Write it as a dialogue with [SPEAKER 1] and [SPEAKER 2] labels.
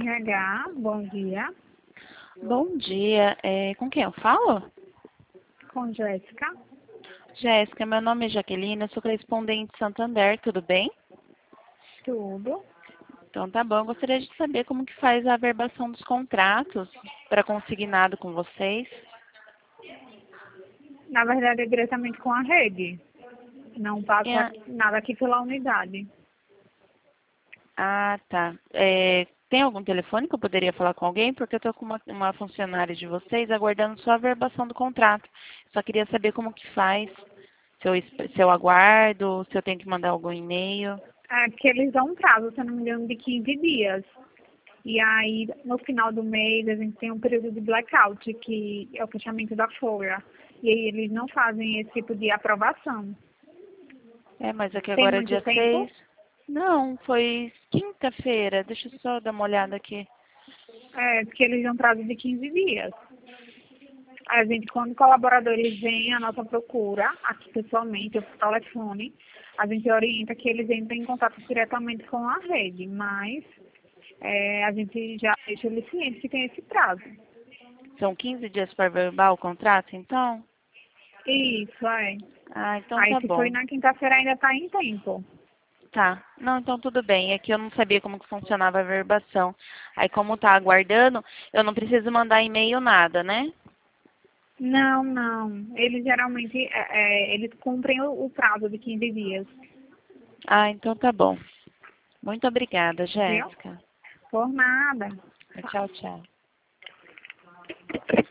[SPEAKER 1] RH, bom dia.
[SPEAKER 2] Bom dia. Com quem eu falo?
[SPEAKER 1] Com Jéssica.
[SPEAKER 2] Jéssica, meu nome é Jaqueline, eu sou correspondente de Santander, tudo bem?
[SPEAKER 1] Tudo.
[SPEAKER 2] Então tá bom, eu gostaria de saber como que faz a averbação dos contratos para consignado com vocês.
[SPEAKER 1] Na verdade, é diretamente com a rede. Não passa
[SPEAKER 2] É,
[SPEAKER 1] nada aqui pela unidade.
[SPEAKER 2] Ah, tá. Tem algum telefone que eu poderia falar com alguém? Porque eu estou com uma funcionária de vocês aguardando só a averbação do contrato. Só queria saber como que faz, se eu aguardo, se eu tenho que mandar algum e-mail.
[SPEAKER 1] É que eles dão um prazo, se eu não me engano, de 15 dias. E aí, no final do mês, a gente tem um período de blackout, que é o fechamento da folha. E aí, eles não fazem esse tipo de aprovação.
[SPEAKER 2] Mas aqui
[SPEAKER 1] Tem
[SPEAKER 2] agora é
[SPEAKER 1] muito
[SPEAKER 2] dia
[SPEAKER 1] tempo?
[SPEAKER 2] 6. Não, foi quinta-feira. Deixa eu só dar uma olhada aqui.
[SPEAKER 1] É, porque eles dão prazo de 15 dias. A gente, quando colaboradores vêm à nossa procura, aqui pessoalmente, ou por telefone, a gente orienta que eles entrem em contato diretamente com a rede, mas a gente já deixa eles cientes que tem esse prazo.
[SPEAKER 2] São 15 dias para averbar o contrato, então?
[SPEAKER 1] Isso, é.
[SPEAKER 2] Então
[SPEAKER 1] Aí
[SPEAKER 2] tá
[SPEAKER 1] se foi
[SPEAKER 2] bom.
[SPEAKER 1] na quinta-feira ainda está em tempo.
[SPEAKER 2] Tá. Não, então tudo bem. É que eu não sabia como que funcionava a verbação. Aí como tá aguardando, eu não preciso mandar e-mail nada, né?
[SPEAKER 1] Não, não. Eles geralmente, eles cumprem o prazo de 15 dias,
[SPEAKER 2] Então tá bom. Muito obrigada,
[SPEAKER 1] viu?
[SPEAKER 2] Jéssica.
[SPEAKER 1] Por nada.
[SPEAKER 2] Tchau, tchau.